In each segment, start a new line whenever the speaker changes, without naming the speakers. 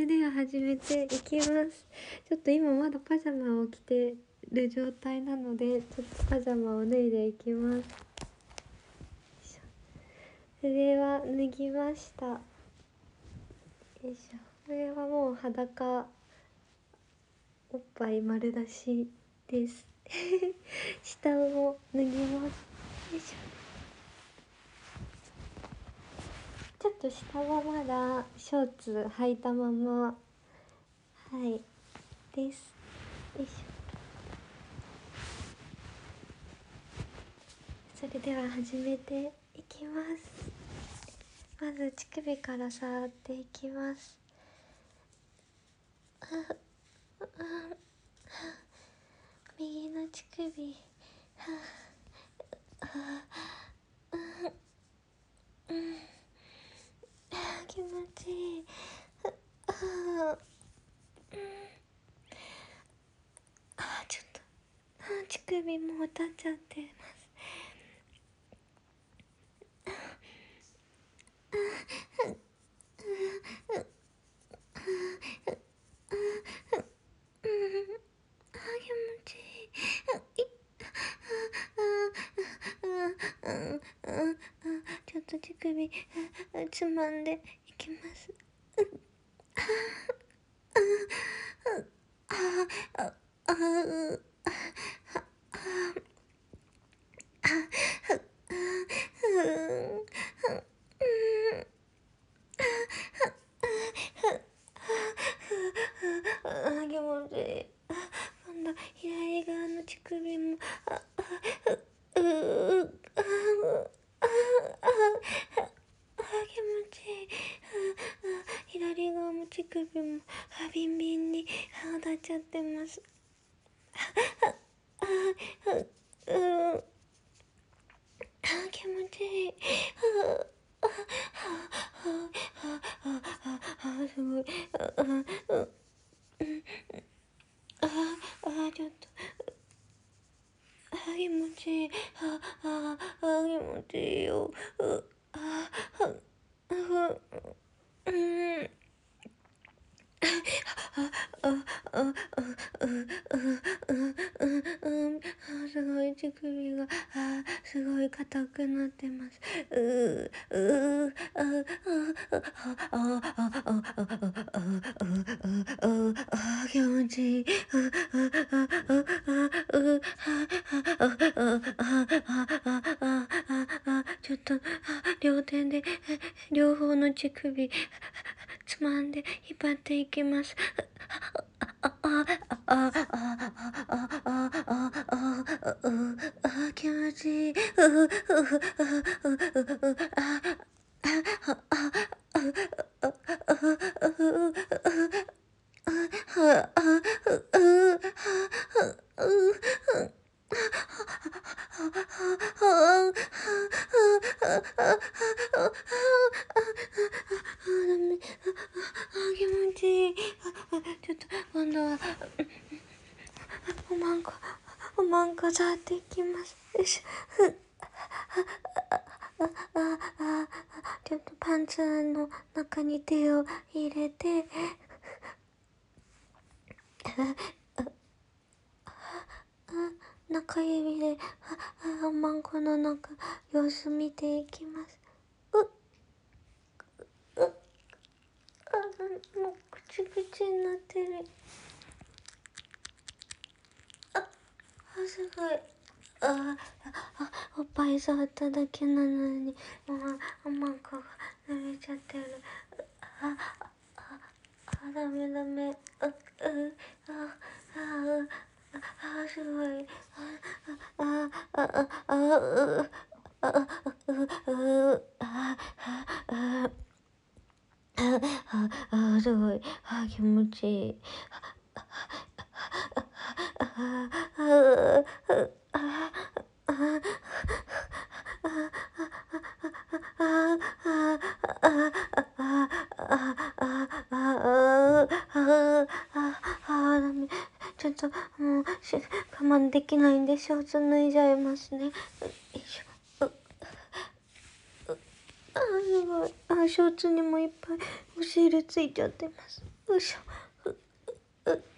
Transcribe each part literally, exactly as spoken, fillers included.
れでは始めていきます。ちょっと今まだパジャマを着てる状態なので、ちょっとパジャマを脱いでいきます。上は脱ぎました。よいしょ。上はもう裸、おっぱい丸出しです。下も脱ぎます。よいしょ。ちょっと下はまだショーツ履いたまま、はいです。よいしょ。それでは始めていきます。まず乳首から触っていきます。右の乳首、気持ちいい。あ、ちょっと乳首もう立っちゃってます。ちょっと乳首つまんでいきます。気持ちいい。今度左側の乳首も気持ちいい。左側も乳首もビンビンに当たっちゃってます。気持ちいい。すごい。ああ、ちょっとあ気持ちいい。ああ気持ちいいよ。ああうんすごい乳首があすごい硬くなってます。ううあああ気持ちいい。ちょっと両手で両方の乳首つまんで引っ張っていきます。気持ちいい。気持ちいい。ちょっと今度はおまんこおまんこ触っていきます。よいしょ。ちょっとパンツの中に手を入れて中指でおまんこの中様子見ていきます。うっうっあもうくちくちになってる。ああすごい。ああおっぱい触っただけなのにおまんこが濡れちゃってる。あああダメダメ。あうあああすごい。あああああうああうああああすごい。あ気持ちいい。ちょっともう我慢できないんでショーツ脱いじゃいますね。よいしょ。あすごい。ああ、ショーツにもいっぱいお汁ついちゃってます。よいしょ。う、う、う、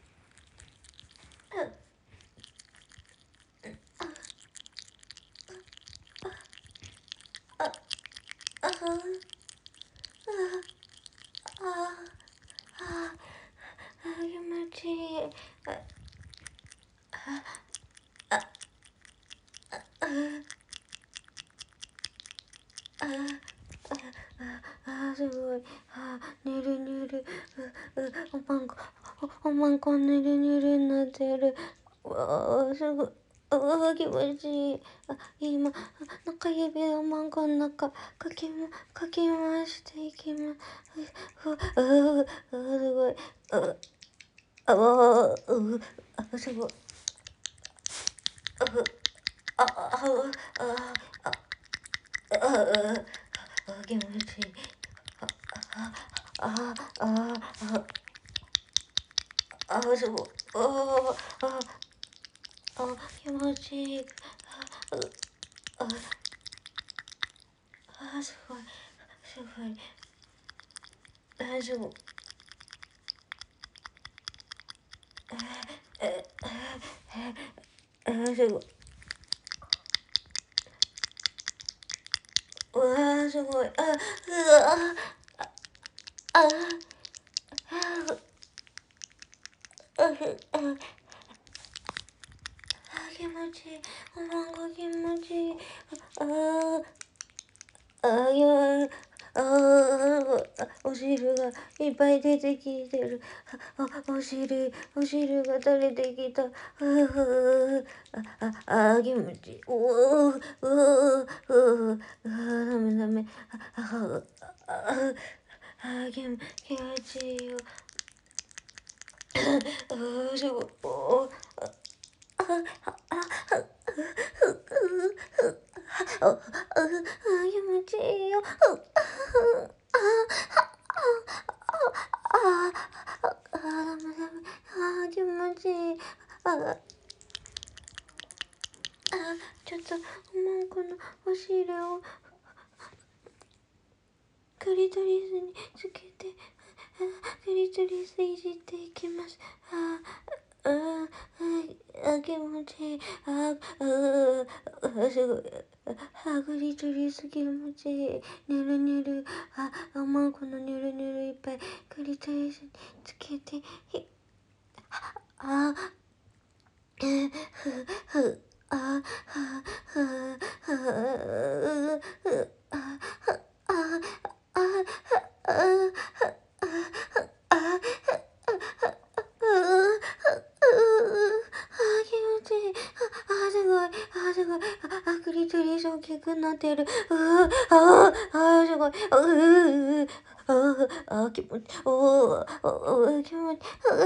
あ、あ、あ、あ、あ、あ、あ、気持ちいい。あ、あ、あ、あ、あ、あ、あ、すごい。あ、ぬるぬる。う、う、おまんこ、お、おまんこぬるぬるになってる。わあ、すごい。ああ、気持ちいい。あ、今、中指をおまんこの中、かきま、かき回していきます。う、ああ、あ、すごい。あ、あ、あ、う、あ、すごい。あ、あ、あ、あ、あ、あ、あ、あ、気持ちいい。あ、あ、あ、あ、あ、あ、すごい。あ、あ、あ、気持ちいい。あ、あ、あ、すごい。すごい。あ、すごい。え、え、え、すごい。うわー、すごい。あ、うわー、あ、あ、あ、あ、気持ちいい。おまんこ気持ちいい。ああ、あ、いや、ああ、お汁がいっぱい出てきてる。あ、お汁、お汁が垂れてきた。ああ、あ、あ、気持ちいい。おー、おー、おー、あ、ダメダメ。あ、あ、あ、あ、気持ちいいよ。あ、すごい。おー、あ、あ、あ、あ、あ、気持ちいいよ。ああ、あ、ダメダメ。あ、気持ちいい。あ、あ、ちょっと、もうこのお尻をクリトリスにつけて、あ、クリトリスいじっていきます。あ、あ、あ、あ、気持ちいい。あ、あ、あ、すごい。あ、クリトリス気持ちいい。ぬるぬる。あ、あ、もうこのぬるぬるいっぱいクリトリスにつけて、ひ、あ、ふ、ふ、あ、は、は、は、は、あ、あ、あ、あ、気持ちいい。あ、すごい。あ、すごい。あ、クリトリス大きくなってる。あ、あ、あ、すごい。あ、あ、あ、気持ち、おー、お、気持ち、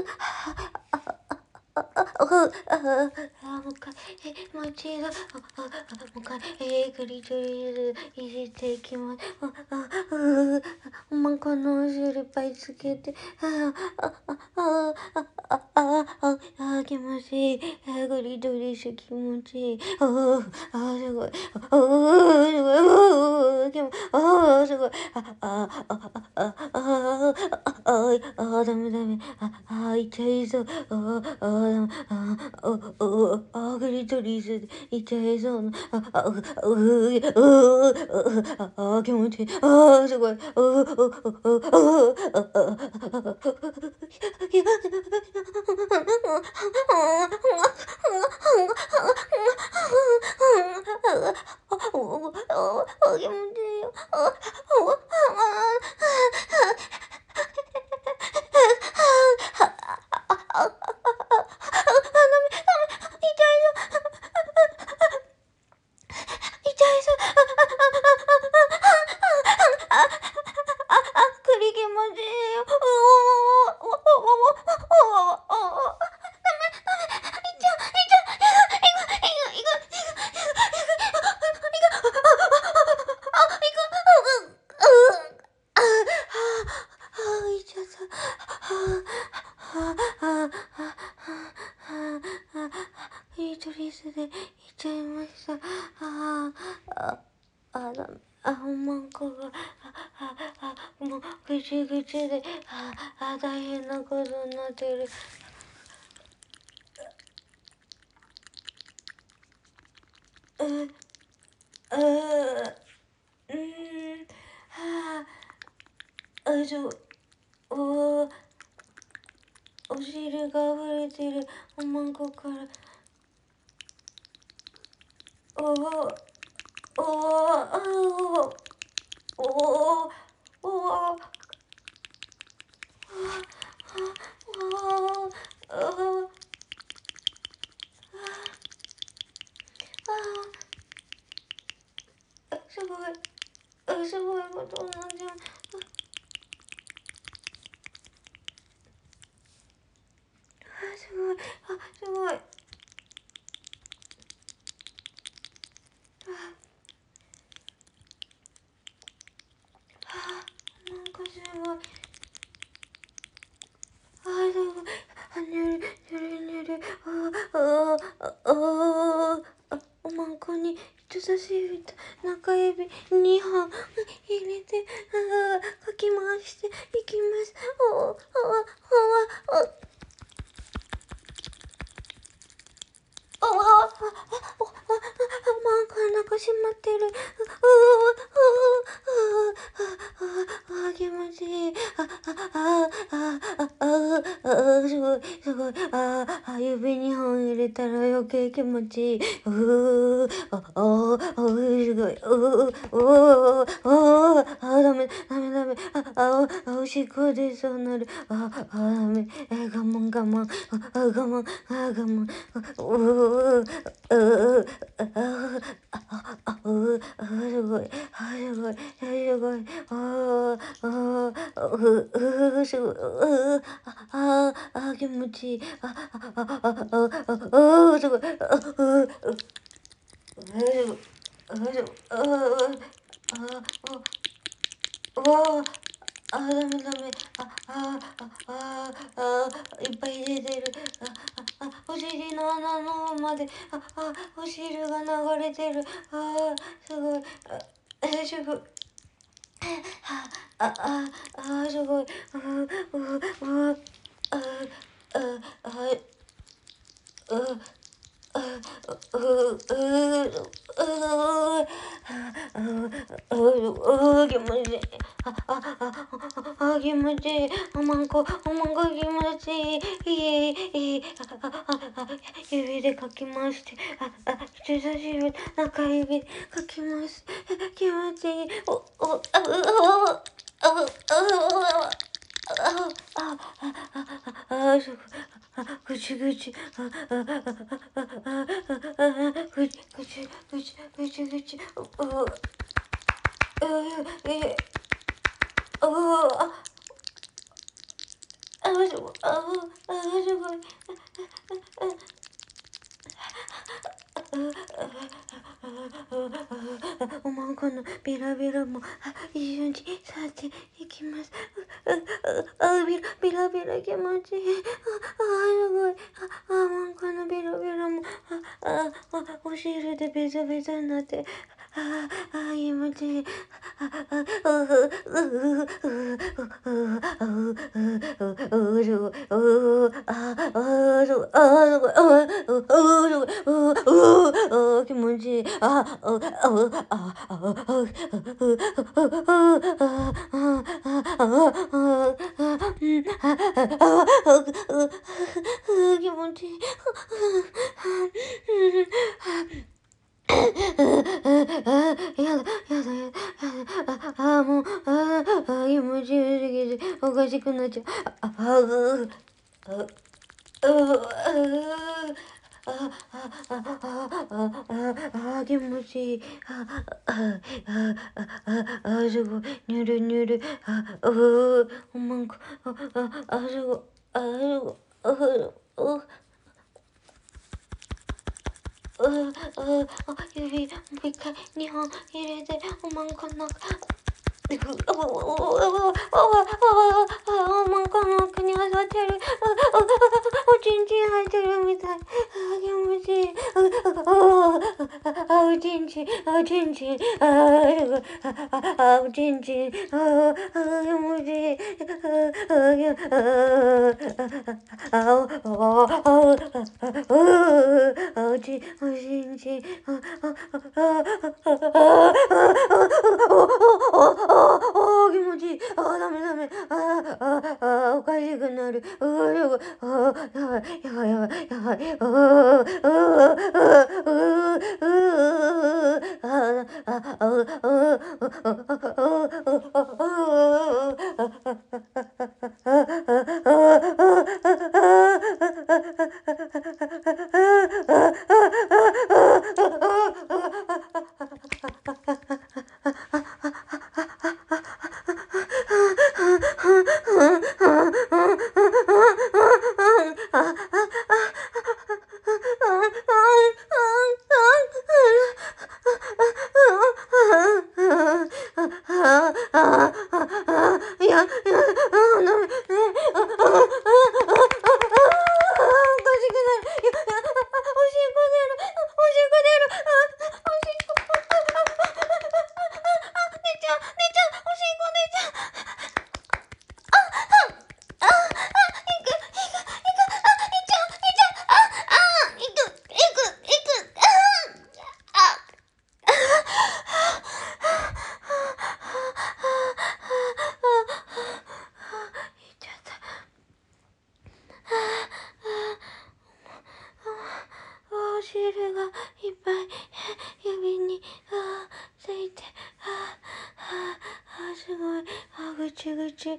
あ、あ、あ、あ、もう一回、え、もう一度、あ、あ、もう一回、えー、クリトリスいじっていきます。あ、あ、う、おまんこのお汁いっぱいつけて、あ、あ、あ、あ、あ、あ、あ、あ、あ、気持ちいい。クリトリス気持ちいい。あ、あ、すごい。あ、すごい。気持ち、あ、すごい。あ、あ、あ、あ、あ、あ、あ、あ、ダメダメ。あ、あ、痛いそう。あ、あ、ダメ。あ、あ、あ、クリトリスで痛いそうな。あ、あ、あ、あ、あ、気持ちいい。あ、すごい。あ、あ、あ、あ、あ、気持ちいいよ。痛いそう。栗気持ちいいよ。おおおおおおおおいいトリスでいっちゃいました。ああ、あ、あ、だめ。あ、おまんこが、あ、 口々で、ああ、大変なことになってる。う、う、うーん、はあ、あ、ちょ、お、お汁が溢れてる、おまんこから。おお、おお、あお、おお、おお、ああ、すごい、あ、すごいことになっちゃう。あ、すごい、あ、すごい。あ、なんかすごい。あ、すごい。あ、ぬる、ぬるぬる。あ、あ、あ、あ、あ、おまんこに人差し指と中指にほん入れて、あ、かき回していきます。お、あ、あ、あ、あ、ああ、あ、あ、あ、なんかなんか閉まってる。ああ、ああ、ああ、ああ、気持ちいい。あ、あ、あ、あ、あ、あ、あ、すごい、すごい。ああ、指にほん入れたら余計気持ちいい。うー、あ、あ、あ、すごい。うー、うー、ああ、あ、ダメ、ダメ、ダメ。あ、あ、あ、おしっこ出そうなる。あ、あ、ダメ。え、我慢、我慢。あ、我慢、あ、我慢。うううあああうあすごいあすごいすごいあああううすごいうんああ気持ちいいあああああああすごいあうううあすごいあああああ、ダメダメ。あ、あ、あ、あ、あ、いっぱい出てる。あ、あ、お尻の穴の方まで。あ、あ、お汁が流れてる。あ、すごい。あ、え、すごい。あ、あ、あ、すごい。う、う、う、あ、あ、あ、う、あ、う、う、う、あ、気持ちいい。あ、あ、あ、あ、気持ちいい。おまんこ、おまんこ気持ちいい。いい、いい。あ、あ、あ、指でかき回して。あ、あ、人差し指、中指でかき回す。気持ちいい。お、お、あ、う、あ、あ、あ、あ、あ、あ、あ、あ、すごい。あ、ぐちぐち。あ、あ、あ、あ、あ、あ、ぐちぐち、ぐちぐちぐち。う、う、え、う、あ、あ、すごい。あ、あ、すごい。おまんこのビラビラも一緒に去っていきます。あ、ビラビラビラ気持ちいい。あ、すごい。あ、おまんこのビラビラもあ、あ、お汁でベタベタになって。ああ、気持ちいい。あ、あ、うう、うう、うう、うう、うう、うう、あ、あ、すごい。あ、すごい。あ、うう、すごい。うう、うう、気持ちいい。あ、あ、あ、あ、あ、あ、気持ちいい。やだ、やだ、やだ。あ、あ、もう、あ、あ、気持ちよすぎて、おかしくなっちゃう。あ、あ、う、あ、う、あ、あ、あ、あ、あ、あ、気持ちいい。あ、あ、あ、あ、あ、すごい。にゅるにゅる。あ、う、おまんこ。あ、あ、あ、すごい。あ、すごい。あ、う、う、う、あ、指、もう一回、二本入れて、おまんこの中。おまんこの奥にあさってる。おちんちん入ってるみたい。気持ちいい。あ、おちんちちい、あ、ちんちん、あ、すごい、あ、あ、ちんちん、あ、あ、気持ちいい、あ、あ、き、あ、あ、あ、あ、あ、あ、ち、あ、ちんちん、あ、あ、あ、あ、あ、気持ちいい、あ、ダメダメ、あ、あ、あ、おかしくなる、あ、やばい、あ、やばい、やばい、やばい、やばい、あ、あ、いや、いや、ダメ、お汁がいっぱい指にあついてあああすごいあぐちぐちあ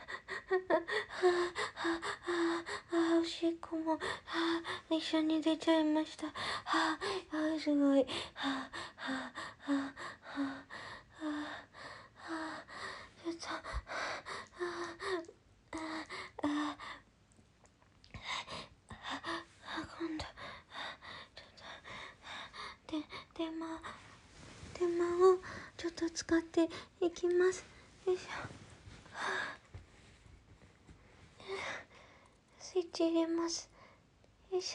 あおしっこもあ一緒に出ちゃいましたああすごいあああああちょっとああ今度で、手間、手間をちょっと使っていきます。よいしょ。スイッチ入れます。よいしょ。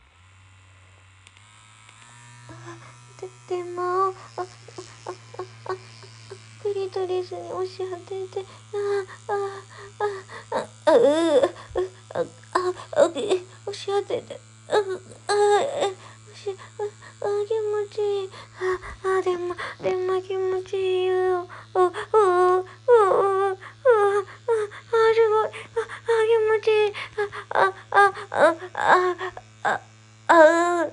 で、手間を、あ、あ、あ、あ、クリトリスに押し当てて、あ、あ、あ、あ、あ、う、う、あ、あ、あ、押し当てて、あ、あ、押し、あ、あ、気持ちいい。あ、あ、でも、でも気持ちいいよ。あ、あ、あ、あ、あ、あ、すごい。あ、あ、気持ちいい。あ、あ、あ、あ、あ、あ、あ、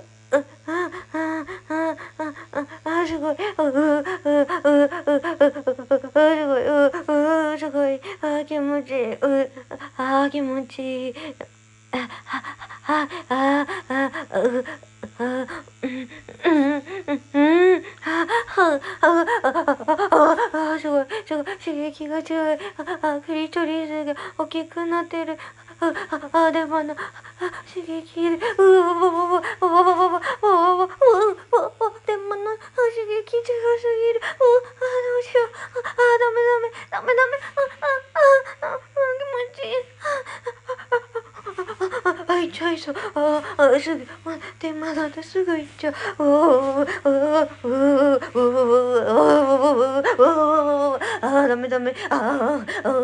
あ、すごい。あ、う、う、う、すごい。う、う、すごい。あ、気持ちいい。う、あ、気持ちいい。あ、あ、あ、あ、あ、う、あ、うん、うん、うん、あ、あ、あ、あ、すごい、すごい、刺激が強い。あ、クリトリスが大きくなってる。あ、あ、でもな、刺激で、うわわわわわわわわわわわわわでもな、刺激強すぎる。うわ、あ、どうしよう。あ、ダメダメ、ダメダメ。あ、あ、あ、気持ちいい。あ、行っちゃいそう。あ、あ、すぐ、手間だとすぐ行っちゃう。あ、ダメダメ。あ、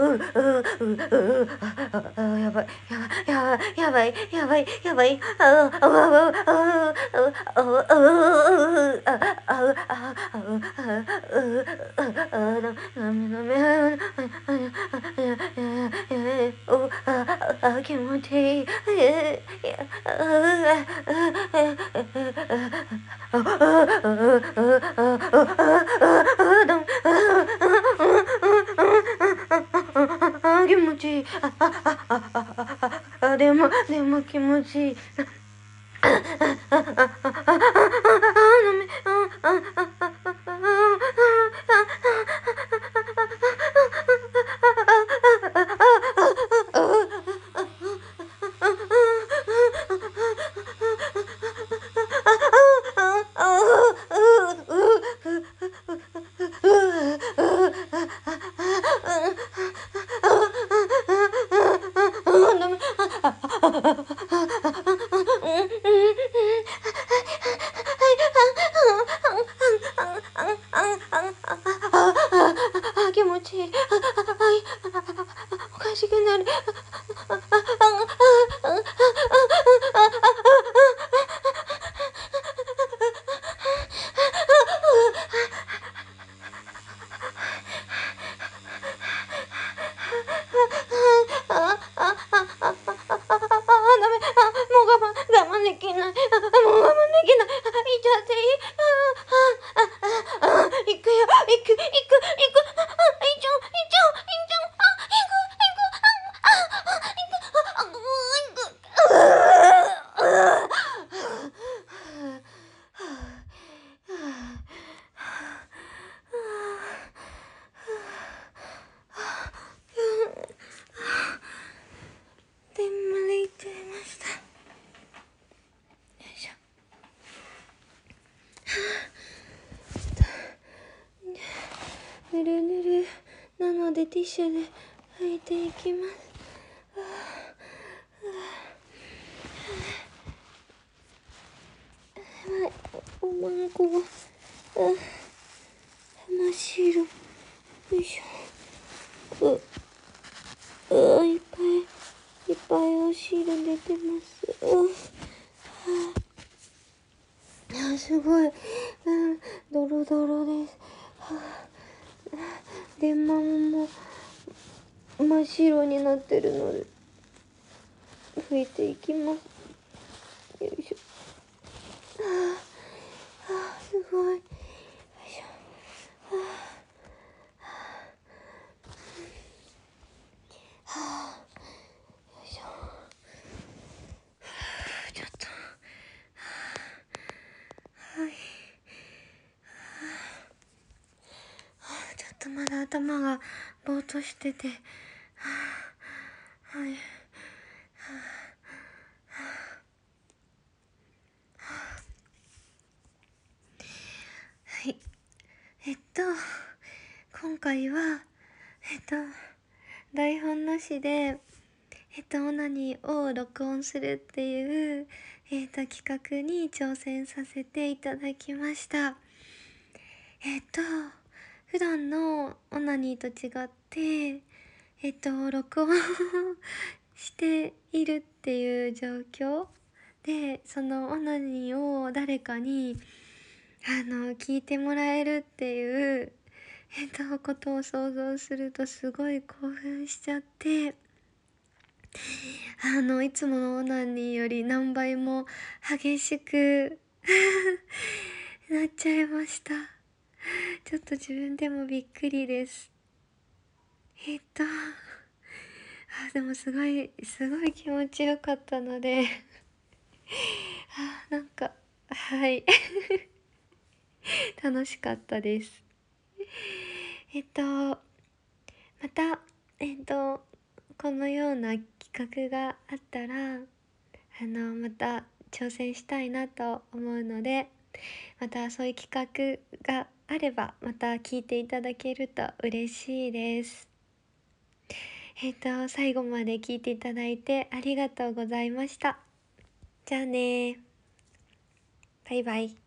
あ、やばい、やばい、やばい、やばい、やばい。あ、あ、あ、あ、気持ちいい。気持ちいい。あ、でも、でも気持ちいい。あ、あ、あ、あ、あ、あ、あ、ダメ。あ、あ、あ、あ、 ぬるぬるなのでティッシュで拭いていきます。はい、おまんこが真っ白。よいしょ。うういっぱいいっぱいお汁出てます。うあすごい、うん、ドロドロです。電マも真っ白になってるので拭いていきます。よいしょ。はあ、はあ、すごい。よいしょ。はあ、はあ、よいしょ。ちょっと、はい。ちょっとまだ頭がぼーっとしてて、はあ、はい。はあ、はい。えっと、今回は、えっと、台本なしで、えっと、オナニーを録音するっていう、えっと、企画に挑戦させていただきました。えっと、普段のオナニーと違って、えっと、録音しているっていう状況で、そのオナニーを誰かに、あの、聞いてもらえるっていう、えっと、ことを想像するとすごい興奮しちゃって、あの、いつものオナニーより何倍も激しくなっちゃいました。ちょっと自分でもびっくりです。えっと、あ、でもすごい、すごい気持ちよかったのであ、なんか、はい。楽しかったです。えっと、また、えっと、このような企画があったら、あの、また挑戦したいなと思うので、またそういう企画があれば、また聞いていただけると嬉しいです。えっと、最後まで聞いていただいてありがとうございました。じゃあねー。バイバイ。